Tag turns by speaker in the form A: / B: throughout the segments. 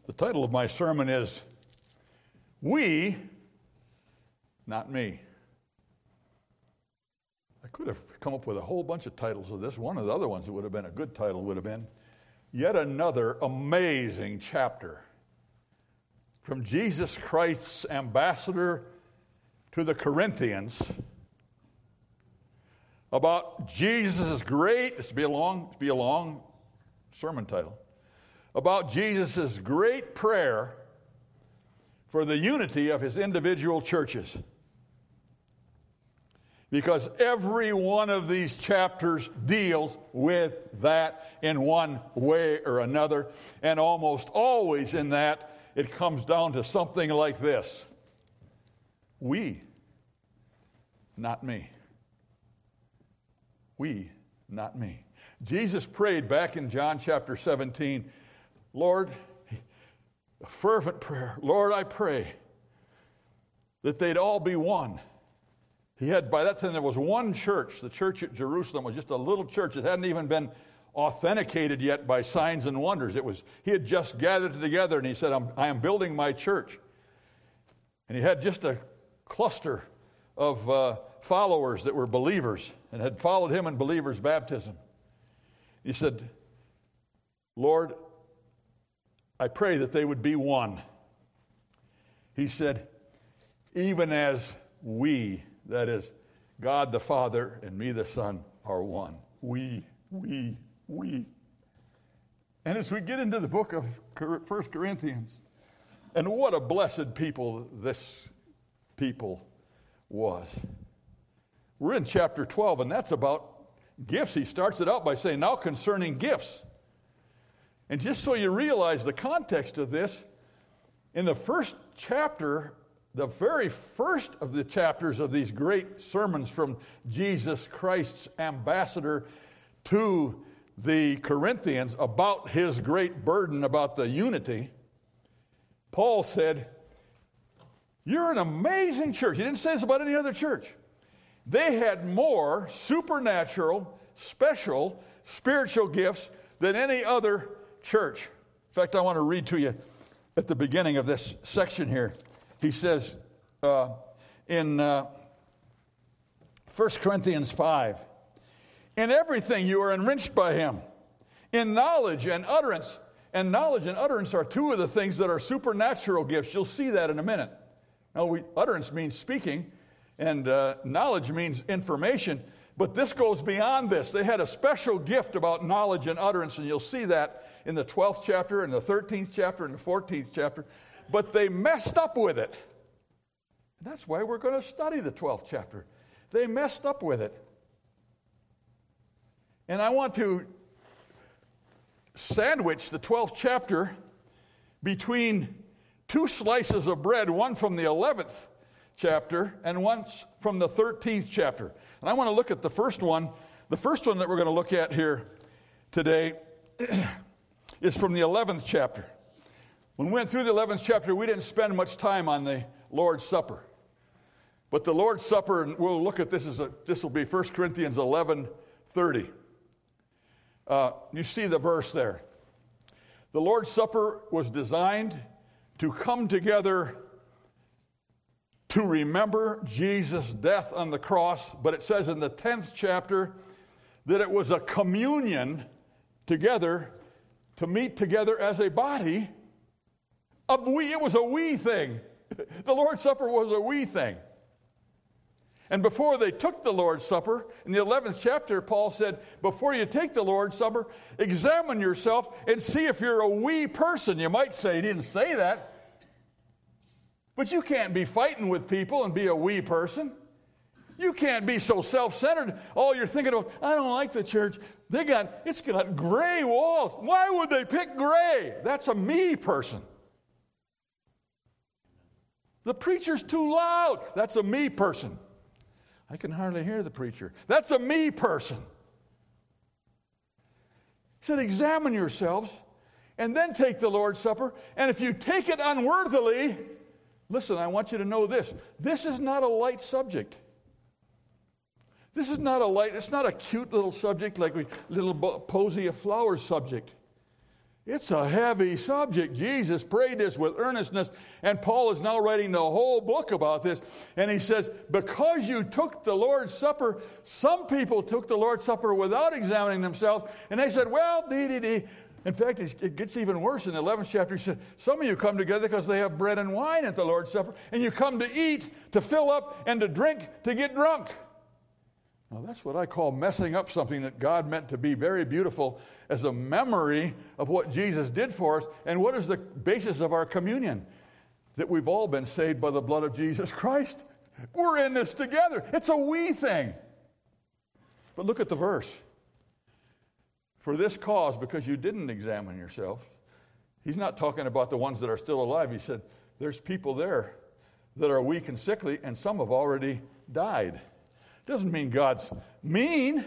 A: The title of my sermon is We, Not Me. I could have come up with a whole bunch of titles of this. One of the other ones that would have been a good title would have been Yet Another Amazing Chapter from Jesus Christ's ambassador to the Corinthians about Jesus' great, this will be a long sermon title, about Jesus' great prayer for the unity of his individual churches. Because every one of these chapters deals with that in one way or another, and almost always in that it comes down to something like this: we, not me. We, not me. Jesus prayed back in John chapter 17, Lord, a fervent prayer, Lord, I pray that they'd all be one. He had, by that time, there was one church. The church at Jerusalem was just a little church. It hadn't even been authenticated yet by signs and wonders. He had just gathered it together, and he said, I am building my church. And he had just a cluster of followers that were believers and had followed him in believers' baptism. He said, Lord, I pray that they would be one. He said, even as we, that is, God the Father and me the Son, are one. We. And as we get into the book of 1 Corinthians, and what a blessed people this people was. We're in chapter 12, and that's about gifts. He starts it out by saying, now concerning gifts. And just so you realize the context of this, in the first chapter, the very first of the chapters of these great sermons from Jesus Christ's ambassador to the Corinthians about his great burden about the unity, Paul said, you're an amazing church. He didn't say this about any other church. They had more supernatural, special, spiritual gifts than any other church. In fact, I want to read to you at the beginning of this section here. He says in 1 Corinthians 5, in everything you are enriched by him, in knowledge and utterance. And knowledge and utterance are two of the things that are supernatural gifts. You'll see that in a minute. Now, utterance means speaking, and knowledge means information. But this goes beyond this. They had a special gift about knowledge and utterance, and you'll see that in the 12th chapter, in the 13th chapter, and the 14th chapter. But they messed up with it. That's why we're going to study the 12th chapter. They messed up with it. And I want to sandwich the 12th chapter between two slices of bread, one from the 11th chapter and one from the 13th chapter. And I want to look at the first one. The first one that we're going to look at here today is from the 11th chapter. When we went through the 11th chapter, we didn't spend much time on the Lord's Supper. But the Lord's Supper, and we'll look at this, this will be 1 Corinthians 11:30. You see the verse there. The Lord's Supper was designed to come together to remember Jesus' death on the cross, but it says in the 10th chapter that it was a communion together, to meet together as a body. It was a we thing. The Lord's Supper was a we thing. And before they took the Lord's Supper, in the 11th chapter, Paul said, before you take the Lord's Supper, examine yourself and see if you're a we person. You might say, he didn't say that. But you can't be fighting with people and be a we person. You can't be so self-centered. All you're thinking of, I don't like the church. It's got gray walls. Why would they pick gray? That's a me person. The preacher's too loud. That's a me person. I can hardly hear the preacher. That's a me person. He said, examine yourselves and then take the Lord's Supper. And if you take it unworthily, listen, I want you to know this. This is not a light subject. It's not a cute little subject like little posy of flowers subject. It's a heavy subject. Jesus prayed this with earnestness, and Paul is now writing the whole book about this. And he says, because you took the Lord's Supper, some people took the Lord's Supper without examining themselves, and they said, well, In fact, it gets even worse in the 11th chapter. He said, some of you come together because they have bread and wine at the Lord's Supper, and you come to eat, to fill up, and to drink, to get drunk. Now, that's what I call messing up something that God meant to be very beautiful as a memory of what Jesus did for us. And what is the basis of our communion? That we've all been saved by the blood of Jesus Christ. We're in this together. It's a we thing. But look at the verse. For this cause, because you didn't examine yourself. He's not talking about the ones that are still alive. He said, there's people there that are weak and sickly, and some have already died. Doesn't mean God's mean.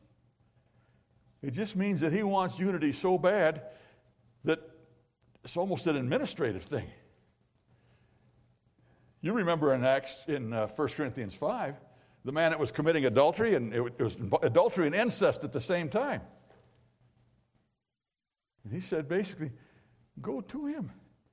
A: It just means that he wants unity so bad that it's almost an administrative thing. You remember in 1 Corinthians 5, the man that was committing adultery, and it was adultery and incest at the same time. And he said, basically, go to him.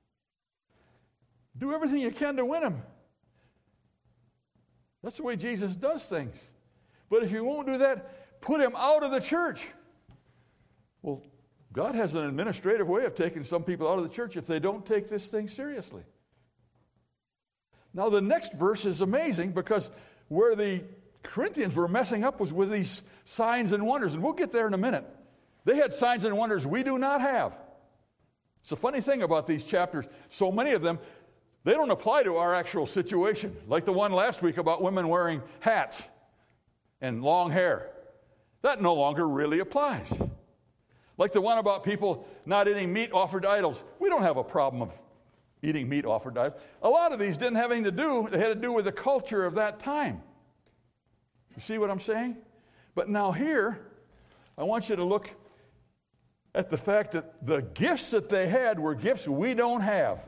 A: Do everything you can to win him. That's the way Jesus does things. But if you won't do that, put him out of the church. Well, God has an administrative way of taking some people out of the church if they don't take this thing seriously. Now, the next verse is amazing because where the Corinthians were messing up was with these signs and wonders. And we'll get there in a minute. They had signs and wonders we do not have. It's a funny thing about these chapters. So many of them, they don't apply to our actual situation. Like the one last week about women wearing hats and long hair. That no longer really applies. Like the one about people not eating meat offered to idols. We don't have a problem of eating meat offered to idols. A lot of these didn't have anything to do, they had to do with the culture of that time. You see what I'm saying? But now here, I want you to look at the fact that the gifts that they had were gifts we don't have.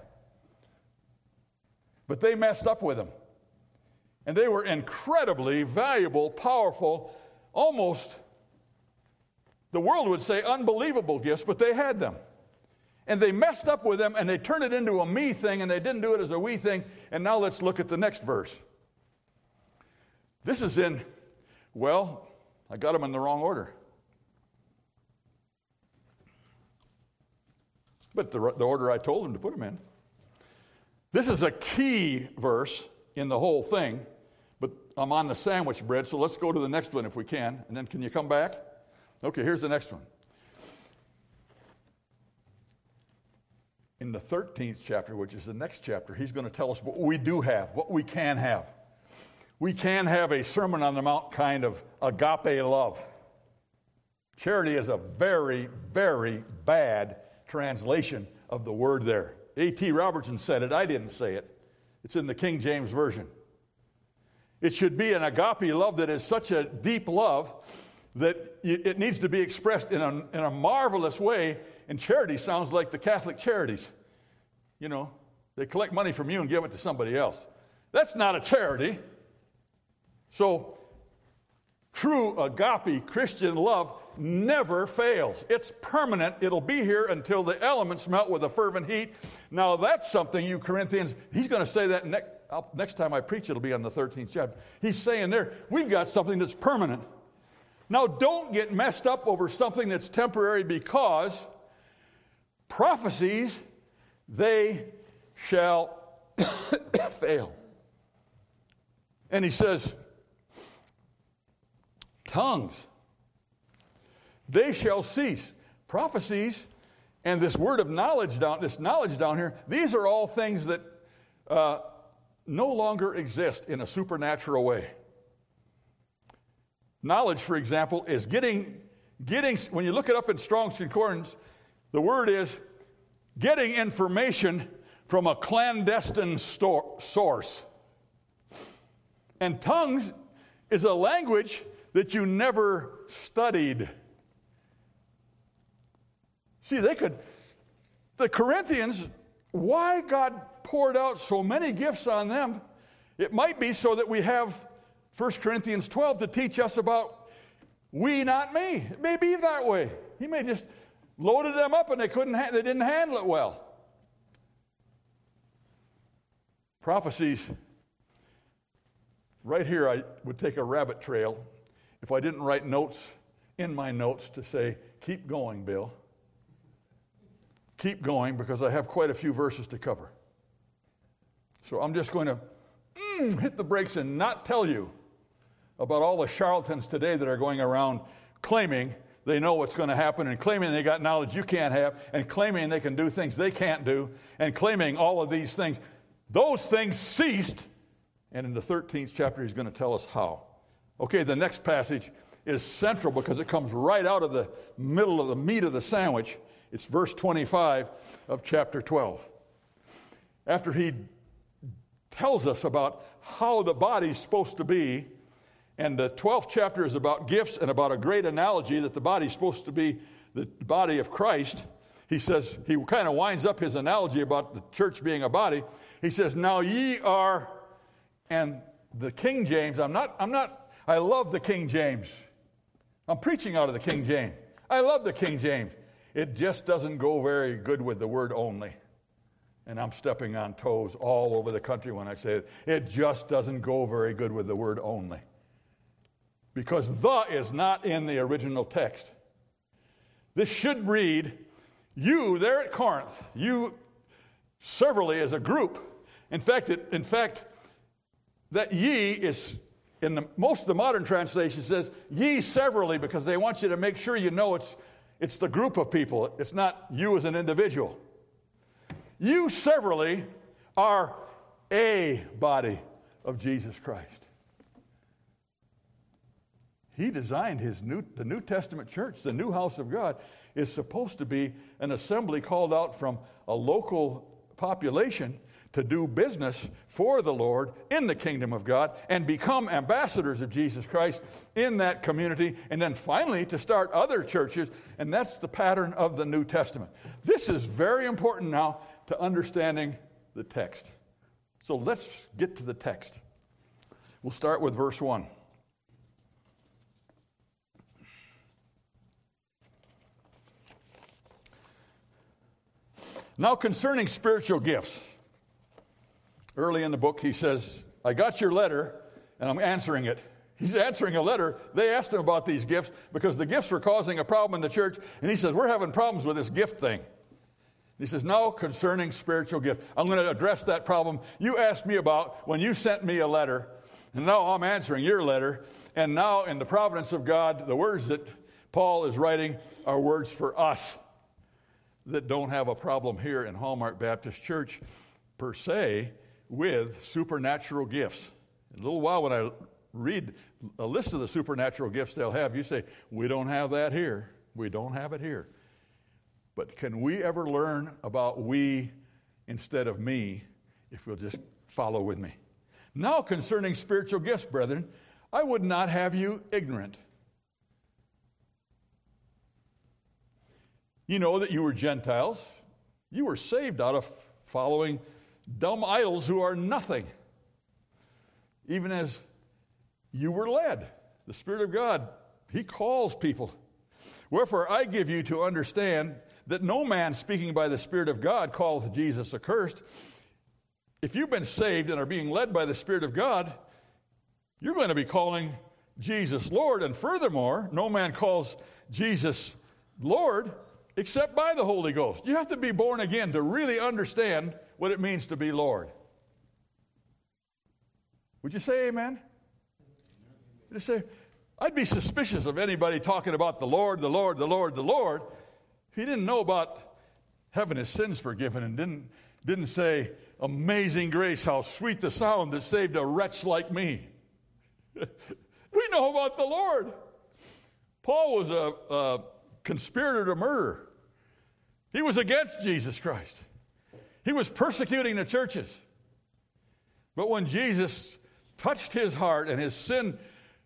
A: But they messed up with them. And they were incredibly valuable, powerful, almost, the world would say, unbelievable gifts, but they had them. And they messed up with them, and they turned it into a me thing, and they didn't do it as a we thing. And now let's look at the next verse. This is in, well, I got them in the wrong order. But the order I told them to put them in. This is a key verse in the whole thing, but I'm on the sandwich bread, so let's go to the next one if we can. And then can you come back? Okay, here's the next one. In the 13th chapter, which is the next chapter, he's going to tell us what we do have, what we can have. We can have a Sermon on the Mount kind of agape love. Charity is a very, very bad translation of the word there. A.T. Robertson said it. I didn't say it. It's in the King James Version. It should be an agape love that is such a deep love that it needs to be expressed in a marvelous way. And charity sounds like the Catholic charities. You know, they collect money from you and give it to somebody else. That's not a charity. So, true agape Christian love never fails. It's permanent. It'll be here until the elements melt with a fervent heat. Now, that's something, you Corinthians, he's going to say that next time I preach, it'll be on the 13th chapter. He's saying there, we've got something that's permanent. Now, don't get messed up over something that's temporary, because prophecies, they shall fail. And he says, tongues, they shall cease. Prophecies and this word of knowledge down here, these are all things that no longer exist in a supernatural way. Knowledge, for example, is getting, when you look it up in Strong's Concordance, the word is getting information from a clandestine source. And tongues is a language that you never studied. See, the Corinthians, why God poured out so many gifts on them, it might be so that we have 1 Corinthians 12 to teach us about we, not me. It may be that way. He may just loaded them up and they didn't handle it well. Prophecies, right here I would take a rabbit trail if I didn't write notes in my notes to say, keep going, Bill. Keep going, because I have quite a few verses to cover. So I'm just going to hit the brakes and not tell you about all the charlatans today that are going around claiming they know what's going to happen, and claiming they got knowledge you can't have, and claiming they can do things they can't do, and claiming all of these things. Those things ceased, and in the 13th chapter he's going to tell us how. Okay, the next passage is central because it comes right out of the middle of the meat of the sandwich. It's verse 25 of chapter 12. After he tells us about how the body's supposed to be, and the 12th chapter is about gifts and about a great analogy that the body's supposed to be the body of Christ. He says, he kind of winds up his analogy about the church being a body. He says, now ye are, and the King James, I love the King James. I'm preaching out of the King James. I love the King James. It just doesn't go very good with the word only. And I'm stepping on toes all over the country when I say it. It just doesn't go very good with the word only. Because the is not in the original text. This should read, you there at Corinth, you severally as a group. In fact, that ye is, most of the modern translation says, ye severally, because they want you to make sure you know it's the group of people. It's not you as an individual. You severally are a body of Jesus Christ. He designed the New Testament church, the new house of God, is supposed to be an assembly called out from a local population to do business for the Lord in the kingdom of God and become ambassadors of Jesus Christ in that community, and then finally to start other churches, and that's the pattern of the New Testament. This is very important now to understanding the text. So let's get to the text. We'll start with verse 1. Now concerning spiritual gifts, early in the book he says, I got your letter and I'm answering it. He's answering a letter. They asked him about these gifts because the gifts were causing a problem in the church, and he says, we're having problems with this gift thing. He says, now concerning spiritual gifts, I'm going to address that problem you asked me about when you sent me a letter, and now I'm answering your letter, and now in the providence of God, the words that Paul is writing are words for us that don't have a problem here in Hallmark Baptist Church per se with supernatural gifts. In a little while when I read a list of the supernatural gifts they'll have, you say, we don't have that here. We don't have it here. But can we ever learn about we instead of me if we'll just follow with me? Now concerning spiritual gifts, brethren, I would not have you ignorant. You know that you were Gentiles. You were saved out of following dumb idols who are nothing. Even as you were led. The Spirit of God, He calls people. Wherefore I give you to understand that no man speaking by the Spirit of God calleth Jesus accursed. If you've been saved and are being led by the Spirit of God, you're going to be calling Jesus Lord. And furthermore, no man calls Jesus Lord except by the Holy Ghost. You have to be born again to really understand what it means to be Lord. Would you say amen? Would you say, I'd be suspicious of anybody talking about the Lord, the Lord, the Lord, the Lord, if he didn't know about having his sins forgiven and didn't say, amazing grace, how sweet the sound that saved a wretch like me. We know about the Lord. Paul was a conspirator to murder. He was against Jesus Christ. He was persecuting the churches. But when Jesus touched his heart and his sin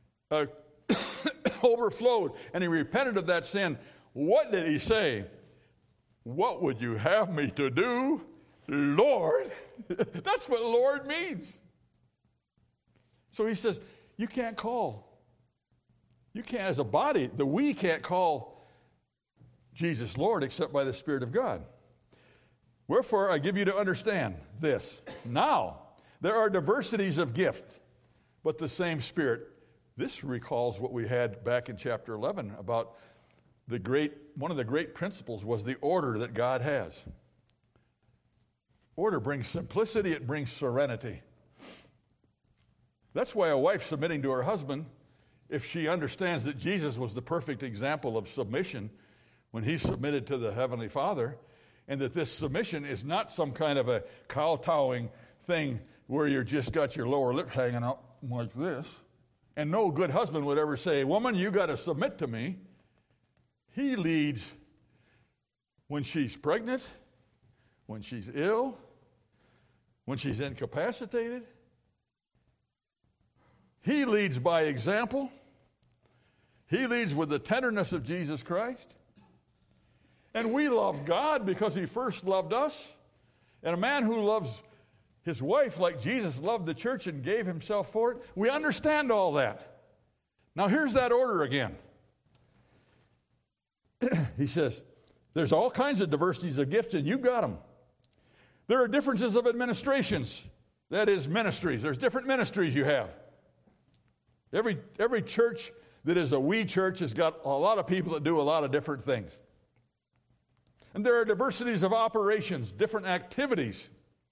A: overflowed and he repented of that sin, what did he say? What would you have me to do, Lord? That's what Lord means. So he says, you can't call. You can't, as a body, we can't call Jesus Lord except by the Spirit of God. Wherefore I give you to understand this. Now, there are diversities of gift, but the same Spirit. This recalls what we had back in chapter 11 about one of the great principles was the order that God has. Order brings simplicity, it brings serenity. That's why a wife submitting to her husband, if she understands that Jesus was the perfect example of submission when he submitted to the Heavenly Father, and that this submission is not some kind of a kowtowing thing where you just got your lower lip hanging out like this. And no good husband would ever say, woman, you got to submit to me. He leads when she's pregnant, when she's ill, when she's incapacitated. He leads by example. He leads with the tenderness of Jesus Christ. And we love God because he first loved us. And a man who loves his wife like Jesus loved the church and gave himself for it, we understand all that. Now here's that order again. He says, there's all kinds of diversities of gifts, and you've got them. There are differences of administrations, that is, ministries. There's different ministries you have. Every church that is a we church has got a lot of people that do a lot of different things. And there are diversities of operations, different activities,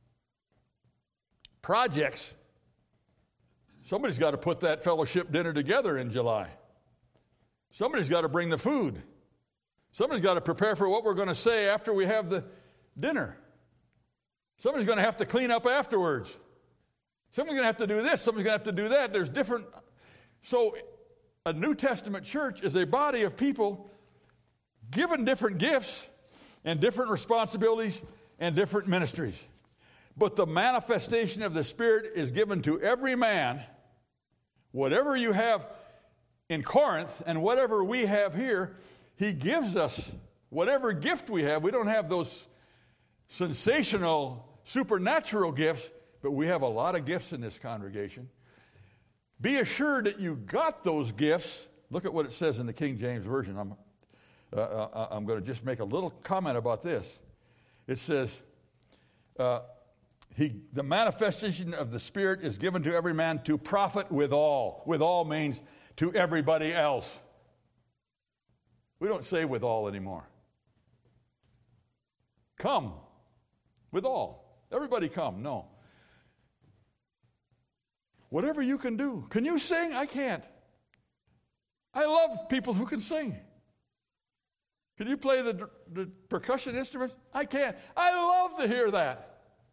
A: projects. Somebody's got to put that fellowship dinner together in July. Somebody's got to bring the food. Somebody's got to prepare for what we're going to say after we have the dinner. Somebody's going to have to clean up afterwards. Somebody's going to have to do this. Somebody's going to have to do that. There's different. So a New Testament church is a body of people given different gifts and different responsibilities and different ministries. But the manifestation of the Spirit is given to every man. Whatever you have in Corinth and whatever we have here, he gives us whatever gift we have. We don't have those sensational, supernatural gifts, but we have a lot of gifts in this congregation. Be assured that you got those gifts. Look at what it says in the King James Version. I'm going to just make a little comment about this. It says, the manifestation of the Spirit is given to every man to profit withal. Withal means to everybody else. We don't say withal anymore. Come. Withal. Everybody come. No. Whatever you can do. Can you sing? I can't. I love people who can sing. Can you play the percussion instruments? I can't. I love to hear that.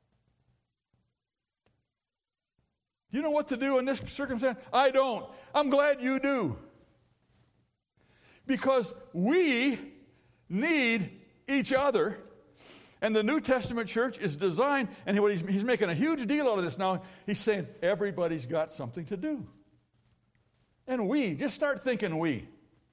A: Do you know what to do in this circumstance? I don't. I'm glad you do. Because we need each other. And the New Testament church is designed, and he's making a huge deal out of this now. He's saying everybody's got something to do. And we, just start thinking we.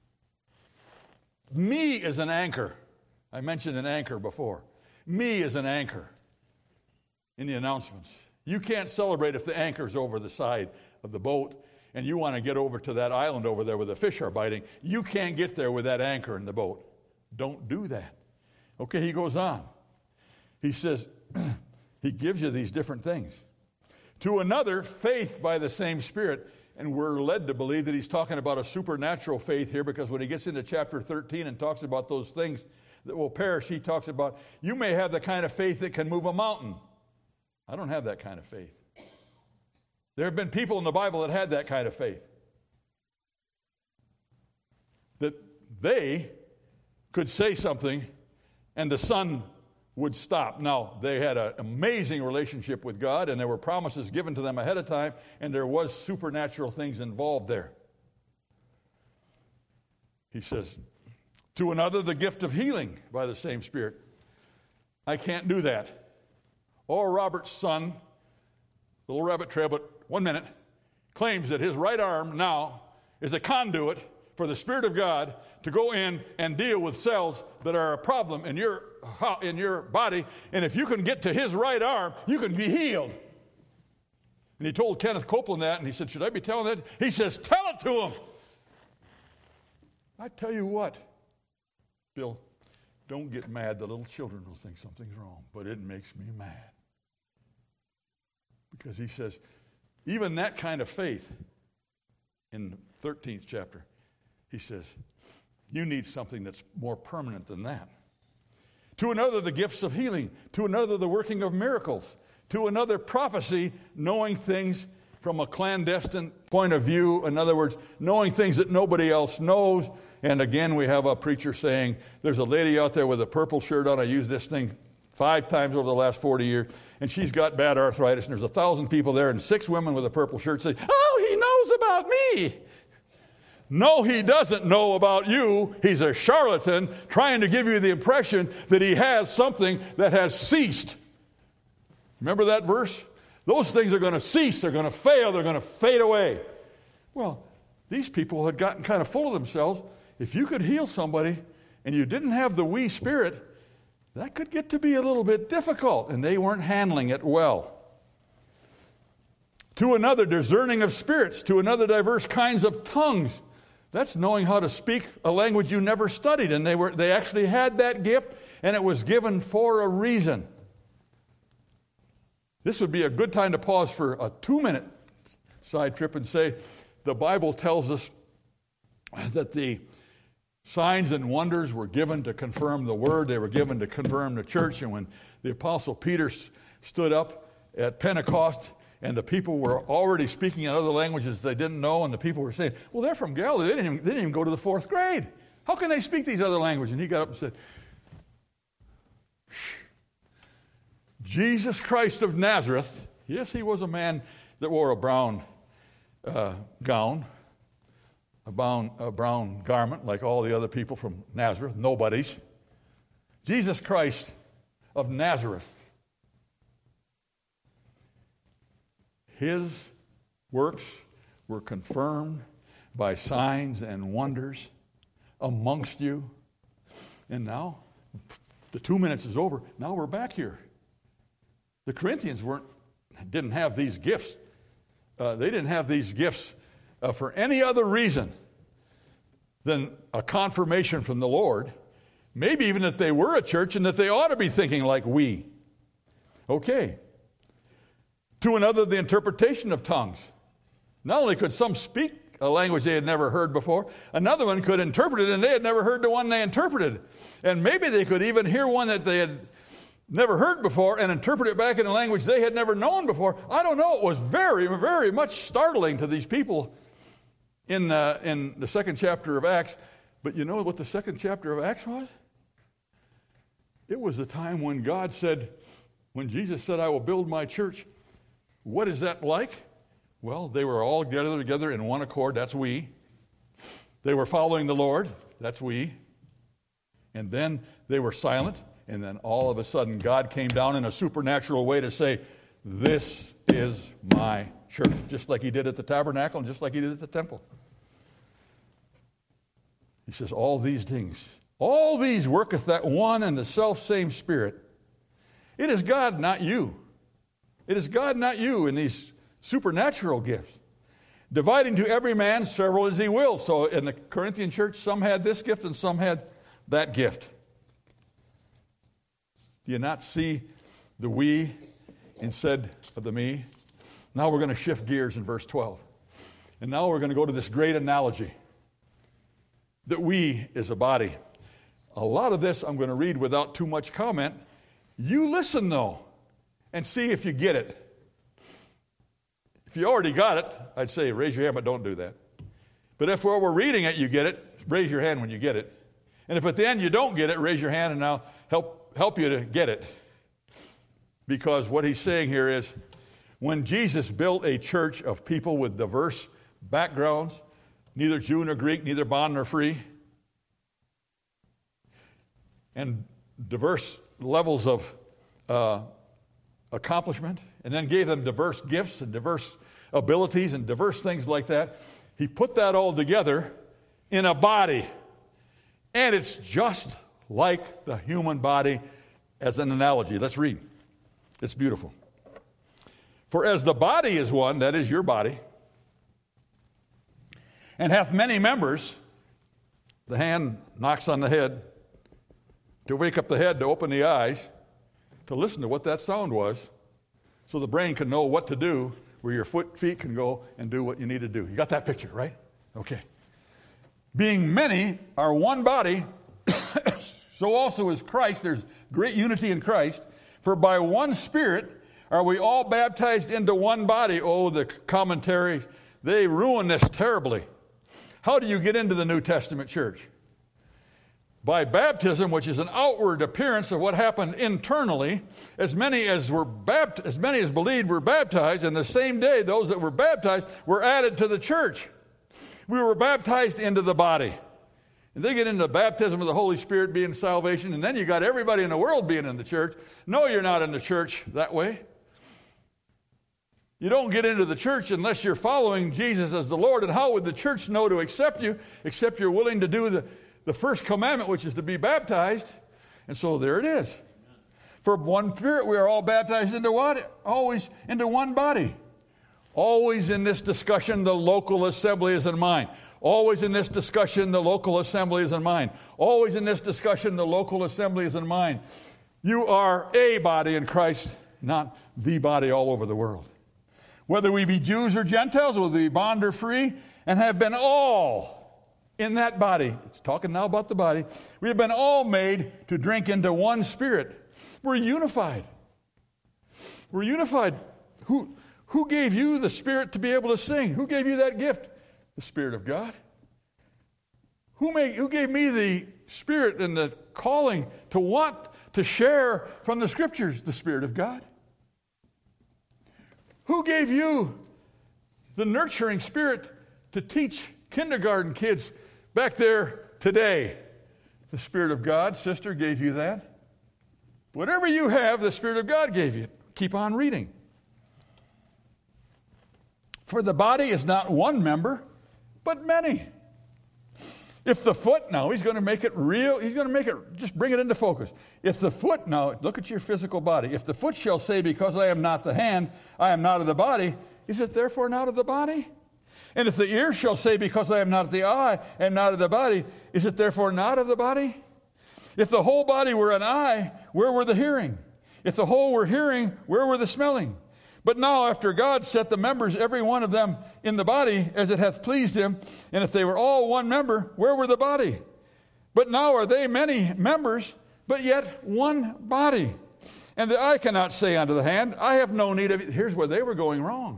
A: Me is an anchor. I mentioned an anchor before. Me is an anchor in the announcements. You can't celebrate if the anchor's over the side of the boat and you want to get over to that island over there where the fish are biting. You can't get there with that anchor in the boat. Don't do that. Okay, he goes on. He says, he gives you these different things. To another, faith by the same Spirit. And we're led to believe that he's talking about a supernatural faith here, because when he gets into chapter 13 and talks about those things that will perish, he talks about, you may have the kind of faith that can move a mountain. I don't have that kind of faith. There have been people in the Bible that had that kind of faith. That they could say something and the sun would stop. Now, they had an amazing relationship with God, and there were promises given to them ahead of time, and there was supernatural things involved there. He says, to another, the gift of healing by the same Spirit. I can't do that. Or Robert's son, little rabbit trail, but 1 minute, claims that his right arm now is a conduit for the Spirit of God to go in and deal with cells that are a problem in your body. And if you can get to his right arm, you can be healed. And he told Kenneth Copeland that, and he said, should I be telling that? He says, tell it to him. I tell you what, Bill, Don't get mad. The little children will think something's wrong, but it makes me mad. Because he says, even that kind of faith, in the 13th chapter, he says, you need something that's more permanent than that. To another, the gifts of healing. To another, the working of miracles. To another, prophecy, knowing things from a clandestine point of view. In other words, knowing things that nobody else knows. And again, we have a preacher saying, there's a lady out there with a purple shirt on. I used this thing 5 times over the last 40 years. And she's got bad arthritis. And there's 1,000 people there. And 6 women with a purple shirt say, oh, he knows about me. No, he doesn't know about you. He's a charlatan trying to give you the impression that he has something that has ceased. Remember that verse? Those things are going to cease. They're going to fail. They're going to fade away. Well, these people had gotten kind of full of themselves. If you could heal somebody and you didn't have the we spirit, that could get to be a little bit difficult, and they weren't handling it well. To another, discerning of spirits. To another, diverse kinds of tongues. That's knowing how to speak a language you never studied, and they actually had that gift, and it was given for a reason. This would be a good time to pause for a 2-minute side trip and say, the Bible tells us that the signs and wonders were given to confirm the word. They were given to confirm the church. And when the Apostle Peter stood up at Pentecost, and the people were already speaking in other languages they didn't know, and the people were saying, well, they're from Galilee. They didn't even go to the 4th grade. How can they speak these other languages? And he got up and said, Jesus Christ of Nazareth. Yes, he was a man that wore a brown gown, a brown garment like all the other people from Nazareth, nobodies. Jesus Christ of Nazareth. His works were confirmed by signs and wonders amongst you. And now, the 2 minutes is over. Now we're back here. The Corinthians didn't have these gifts. They didn't have these gifts for any other reason than a confirmation from the Lord. Maybe even that they were a church and that they ought to be thinking like we. Okay. To another, the interpretation of tongues. Not only could some speak a language they had never heard before, another one could interpret it, and they had never heard the one they interpreted. And maybe they could even hear one that they had never heard before and interpret it back in a language they had never known before. I don't know. It was very, very much startling to these people in the 2nd chapter of Acts. But you know what the 2nd chapter of Acts was? It was the time when God said, when Jesus said, I will build my church. What is that like? Well, they were all gathered together in one accord. That's we. They were following the Lord. That's we. And then they were silent. And then all of a sudden, God came down in a supernatural way to say, this is my church. Just like he did at the tabernacle and just like he did at the temple. He says, all these things, all these worketh that one and the self-same Spirit. It is God, not you. It is God, not you, in these supernatural gifts. Dividing to every man several as he will. So in the Corinthian church, some had this gift and some had that gift. Do you not see the we instead of the me? Now we're going to shift gears in verse 12. And now we're going to go to this great analogy that we is a body. A lot of this I'm going to read without too much comment. You listen, though, and see if you get it. If you already got it, I'd say raise your hand, but don't do that. But if while we're reading it, you get it, raise your hand when you get it. And if at the end you don't get it, raise your hand, and I'll help you to get it. Because what he's saying here is, when Jesus built a church of people with diverse backgrounds, neither Jew nor Greek, neither bond nor free, and diverse levels of accomplishment, and then gave them diverse gifts and diverse abilities and diverse things like that, he put that all together in a body. And it's just like the human body as an analogy. Let's read. It's beautiful. For as the body is one, that is your body, and hath many members, the hand knocks on the head, to wake up the head, to open the eyes, to listen to what that sound was, so the brain can know what to do, where your feet can go and do what you need to do. You got that picture, right? Okay. Being many are one body, so also is Christ. There's great unity in Christ. For by one Spirit are we all baptized into one body. Oh, the commentaries, they ruin this terribly. How do you get into the New Testament church? By baptism, which is an outward appearance of what happened internally. As many as believed were baptized, and the same day those that were baptized were added to the church. We were baptized into the body. And they get into the baptism of the Holy Spirit being salvation, and then you got everybody in the world being in the church. No, you're not in the church that way. You don't get into the church unless you're following Jesus as the Lord. And how would the church know to accept you, except you're willing to do the first commandment, which is to be baptized? And so there it is. For one Spirit, we are all baptized into what? Always into one body. Always in this discussion, the local assembly is in mind. Always in this discussion, the local assembly is in mind. Always in this discussion, the local assembly is in mind. You are a body in Christ, not the body all over the world. Whether we be Jews or Gentiles, whether we be bond or free, and have been all in that body. It's talking now about the body. We have been all made to drink into one Spirit. We're unified. We're unified. Who gave you the Spirit to be able to sing? Who gave you that gift? The Spirit of God. Who gave me the Spirit and the calling to want to share from the Scriptures? The Spirit of God. Who gave you the nurturing spirit to teach kindergarten kids back there today? The Spirit of God. Sister gave you that. Whatever you have, the Spirit of God gave you. Keep on reading. For the body is not one member, but many. If the foot, now he's going to make it real, he's going to make it, just bring it into focus. If the foot, now look at your physical body. If the foot shall say, because I am not the hand, I am not of the body, is it therefore not of the body? And if the ear shall say, because I am not the eye and not of the body, is it therefore not of the body? If the whole body were an eye, where were the hearing? If the whole were hearing, where were the smelling? But now after God set the members, every one of them, in the body, as it hath pleased him, and if they were all one member, where were the body? But now are they many members, but yet one body. And the eye cannot say unto the hand, I have no need of it. Here's where they were going wrong.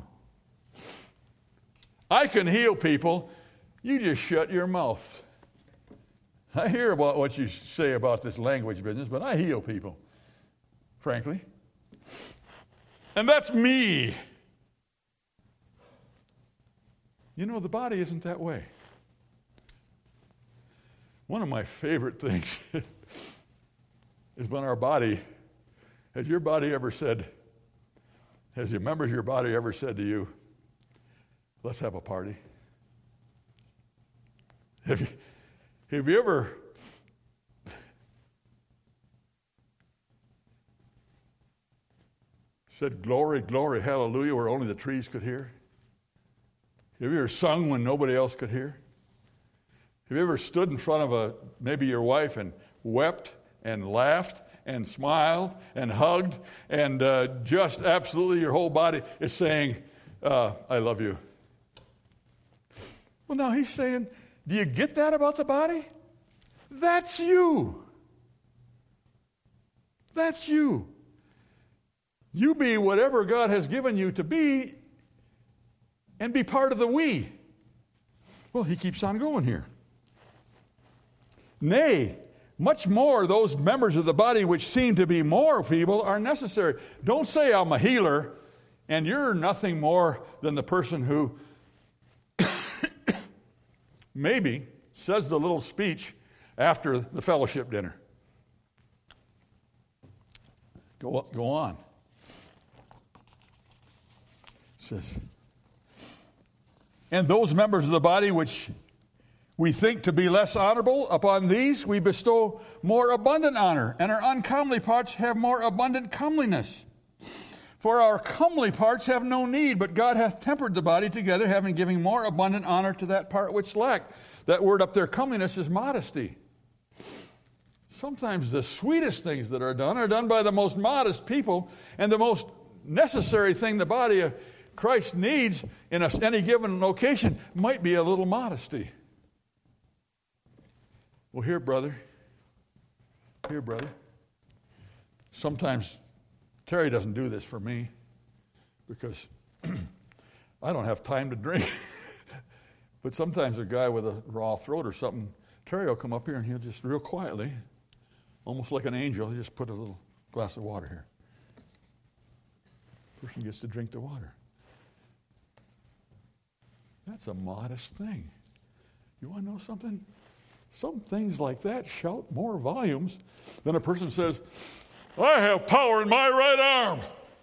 A: I can heal people. You just shut your mouth. I hear about what you say about this language business, but I heal people, frankly. And that's me. You know, the body isn't that way. One of my favorite things is when our body, has your body ever said, has the members of your body ever said to you, let's have a party? Have you ever said, glory, glory, hallelujah, where only the trees could hear? Have you ever sung when nobody else could hear? Have you ever stood in front of maybe your wife and wept and laughed and smiled and hugged and just absolutely your whole body is saying, I love you? Well, now he's saying, do you get that about the body? That's you. That's you. You be whatever God has given you to be and be part of the we. Well, he keeps on going here. Nay, much more those members of the body which seem to be more feeble are necessary. Don't say I'm a healer and you're nothing more than the person who maybe says the little speech after the fellowship dinner. Go on. Says, and those members of the body which we think to be less honorable, upon these we bestow more abundant honor, and our uncomely parts have more abundant comeliness. For our comely parts have no need, but God hath tempered the body together, having given more abundant honor to that part which lacked. That word up there, comeliness, is modesty. sometimes the sweetest things that are done by the most modest people, and the most necessary thing the body of Christ needs in any given location might be a little modesty. Well, here, brother. Sometimes Terry doesn't do this for me because I don't have time to drink. But sometimes a guy with a raw throat or something, Terry will come up here and he'll just real quietly, almost like an angel, he'll just put a little glass of water here. Person gets to drink the water. That's a modest thing. You want to know something? Some things like that shout more volumes than a person says, I have power in my right arm.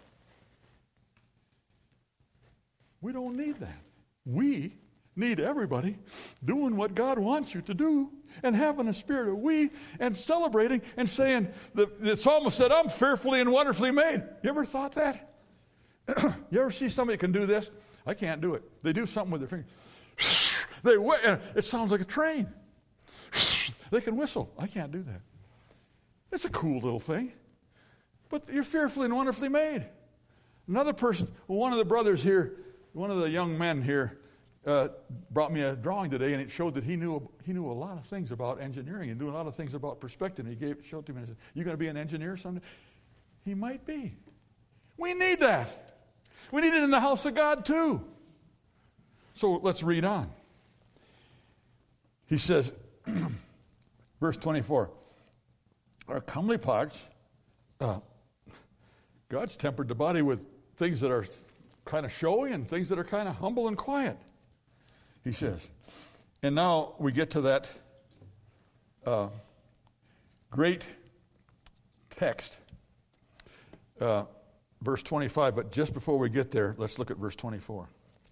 A: We don't need that. We need everybody doing what God wants you to do and having a spirit of we and celebrating and saying, the psalmist said, I'm fearfully and wonderfully made. You ever thought that? You ever see somebody can do this? I can't do it. They do something with their fingers. It sounds like a train. They can whistle. I can't do that. It's a cool little thing. But you're fearfully and wonderfully made. Another person, one of the brothers here, one of the young men here, brought me a drawing today, and it showed that he knew a lot of things about engineering and doing a lot of things about perspective. And he showed it to me and said, you going to be an engineer someday? He might be. We need that. We need it in the house of God too. So let's read on. He says, verse 24, our comely parts, God's tempered the body with things that are kind of showy and things that are kind of humble and quiet, he says. And now we get to that great text, verse 25. But just before we get there, let's look at verse 24.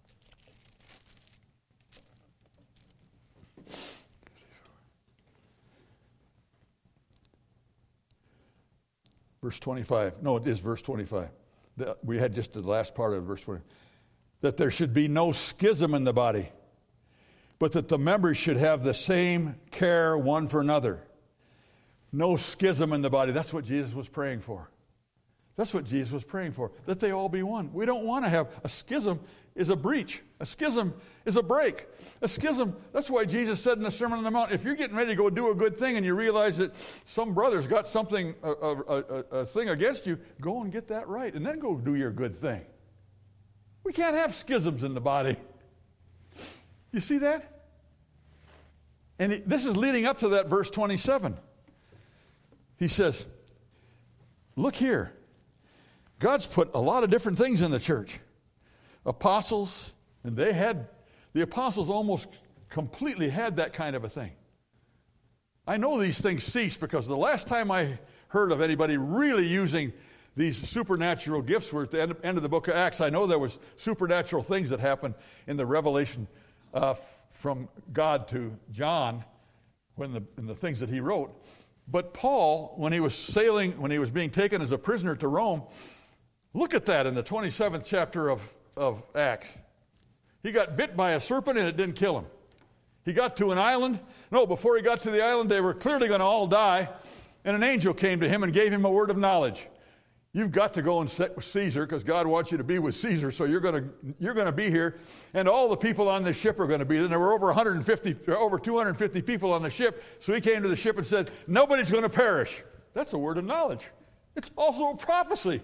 A: Verse 25. No, it is verse 25. We had just the last part of verse 20. That there should be no schism in the body, but that the members should have the same care one for another. No schism in the body. That's what Jesus was praying for. That's what Jesus was praying for, that they all be one. We don't want to have a schism is a breach. A schism is a break. A schism, that's why Jesus said in the Sermon on the Mount, if you're getting ready to go do a good thing and you realize that some brother's got something, a thing against you, go and get that right and then go do your good thing. We can't have schisms in the body. You see that? And this is leading up to that verse 27. He says, look here. God's put a lot of different things in the church. Apostles, and the apostles almost completely had that kind of a thing. I know these things ceased because the last time I heard of anybody really using these supernatural gifts were at the end of the book of Acts. I know there was supernatural things that happened in the revelation from God to John in the things that he wrote. But Paul, when he was being taken as a prisoner to Rome, look at that in the 27th chapter of Acts. He got bit by a serpent and it didn't kill him. He got to an island. No, before he got to the island, they were clearly going to all die. And an angel came to him and gave him a word of knowledge. You've got to go and sit with Caesar because God wants you to be with Caesar, so you're going to be here. And all the people on this ship are going to be there. And there were over 250 people on the ship. So he came to the ship and said, nobody's going to perish. That's a word of knowledge. It's also a prophecy.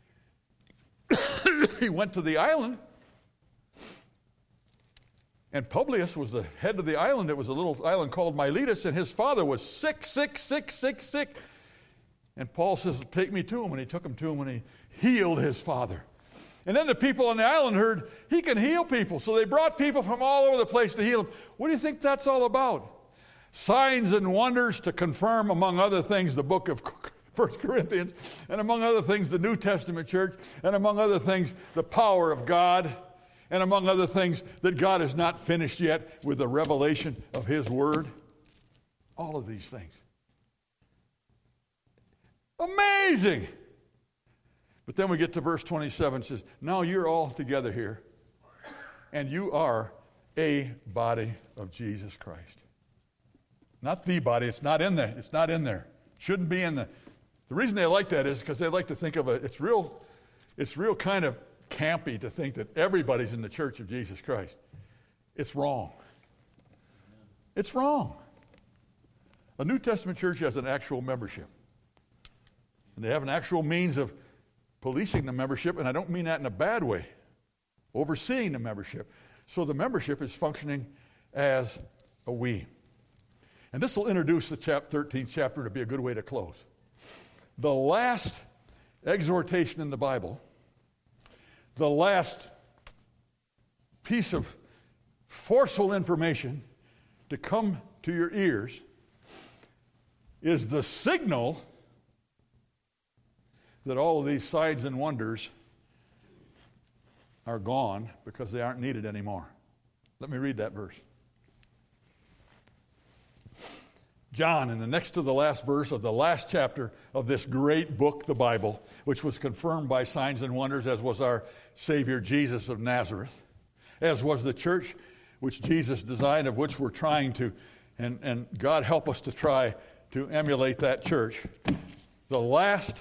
A: He went to the island. And Publius was the head of the island. It was a little island called Miletus, and his father was sick. And Paul says, take me to him. And he took him to him, and he healed his father. And then the people on the island heard he can heal people. So they brought people from all over the place to heal him. What do you think that's all about? Signs and wonders to confirm, among other things, the book of 1 Corinthians, and among other things, the New Testament church, and among other things, the power of God, and among other things, that God is not finished yet with the revelation of his word. All of these things. Amazing! But then we get to verse 27, it says, now you're all together here, and you are a body of Jesus Christ. Not the body, it's not in there. It's not in there. Shouldn't be in the reason they like that is because they like to think of it's real kind of campy to think that everybody's in the Church of Jesus Christ. It's wrong. It's wrong. A New Testament church has an actual membership. And they have an actual means of policing the membership, and I don't mean that in a bad way, overseeing the membership. So the membership is functioning as a we. And this will introduce the 13th chapter to be a good way to close. The last exhortation in the Bible, the last piece of forceful information to come to your ears is the signal that all of these signs and wonders are gone because they aren't needed anymore. Let me read that verse. John, in the next to the last verse of the last chapter of this great book, the Bible, which was confirmed by signs and wonders, as was our Savior Jesus of Nazareth, as was the church which Jesus designed, of which we're trying to, and God help us to try to emulate that church. The last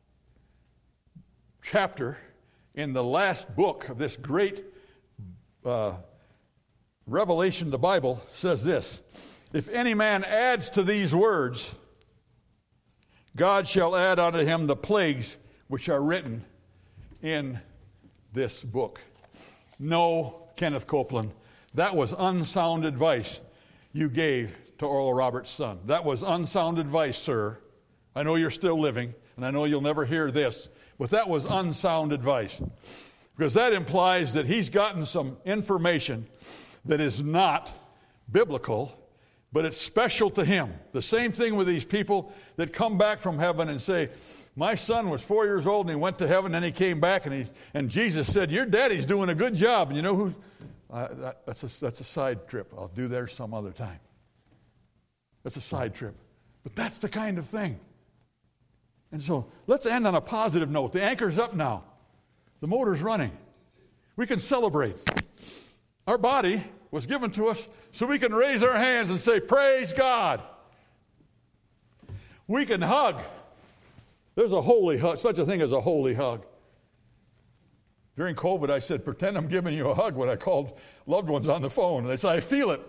A: chapter in the last book of this great revelation of the Bible says this: if any man adds to these words, God shall add unto him the plagues which are written in this book. No, Kenneth Copeland, that was unsound advice you gave to Oral Roberts' son. That was unsound advice, sir. I know you're still living, and I know you'll never hear this, but that was unsound advice. Because that implies that he's gotten some information that is not biblical, but it's special to him. The same thing with these people that come back from heaven and say, my son was 4 years old and he went to heaven and he came back and Jesus said, your daddy's doing a good job. And you know who? That's a side trip. I'll do there some other time. That's a side trip. But that's the kind of thing. And so let's end on a positive note. The anchor's up now. The motor's running. We can celebrate. Our body was given to us so we can raise our hands and say, praise God. We can hug. There's a holy hug, such a thing as a holy hug. During COVID, I said, pretend I'm giving you a hug when I called loved ones on the phone. And they said, I feel it.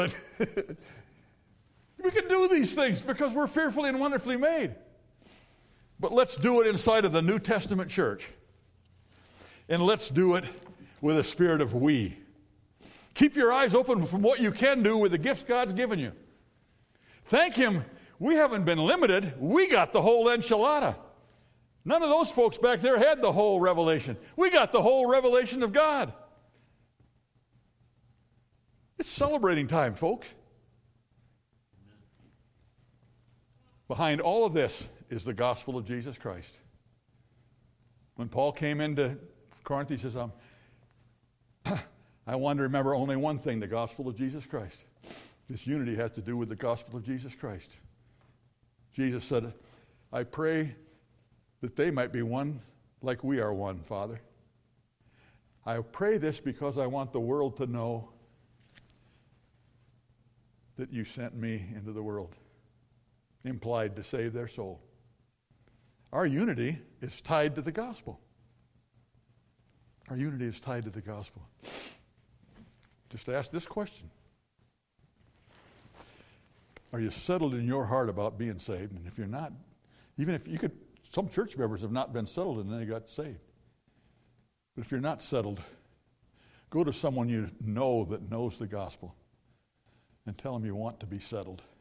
A: We can do these things because we're fearfully and wonderfully made. But let's do it inside of the New Testament church. And let's do it with a spirit of we. Keep your eyes open from what you can do with the gifts God's given you. Thank Him, we haven't been limited. We got the whole enchilada. None of those folks back there had the whole revelation. We got the whole revelation of God. It's celebrating time, folks. Behind all of this is the gospel of Jesus Christ. When Paul came into Corinth, he says, I want to remember only one thing, the gospel of Jesus Christ. This unity has to do with the gospel of Jesus Christ. Jesus said, I pray that they might be one like we are one, Father. I pray this because I want the world to know that you sent me into the world, implied to save their soul. Our unity is tied to the gospel. Our unity is tied to the gospel. Just ask this question. Are you settled in your heart about being saved? And if you're not, even if you could, some church members have not been settled and then they got saved. But if you're not settled, go to someone you know that knows the gospel and tell them you want to be settled.